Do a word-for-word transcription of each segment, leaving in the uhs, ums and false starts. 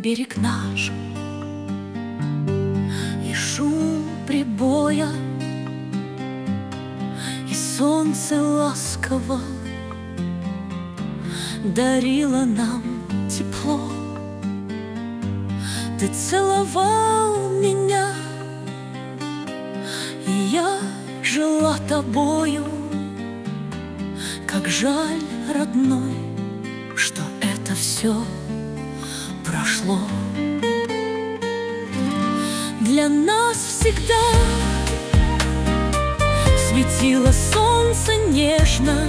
берег наш, и шум прибоя, и солнце ласково дарило нам тепло. Ты целовал меня, и я жила тобою. Как жаль, родной, что это все прошло. Для нас всегда светило солнце нежно,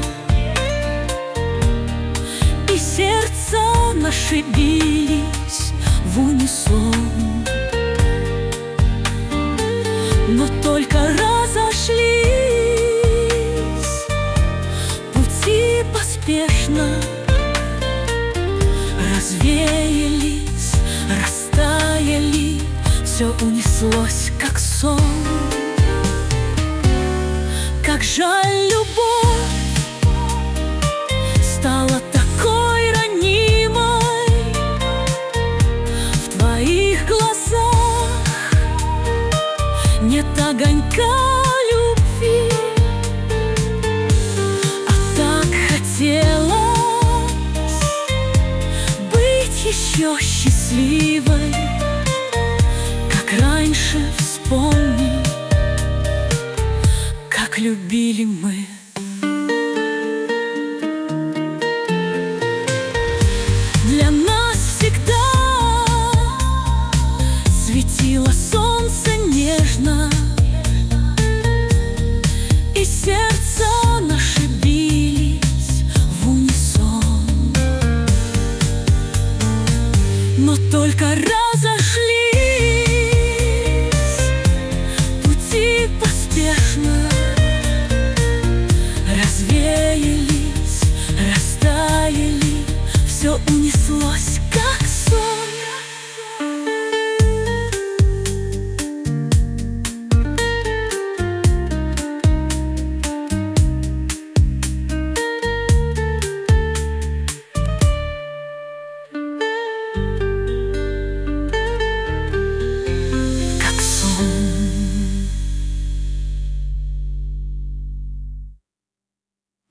и сердца наши бились в унисон. Но только разошлись пути поспешно, развеялись, растаяли, все унеслось, как сон. Как жаль, любовь стала такой ранимой. В твоих глазах нет огонька любви, а так хотелось быть еще счастливой. Как раньше, вспомни, как любили мы. Для нас всегда светило солнце нежно, и сердца наши бились в унисон. Но только раз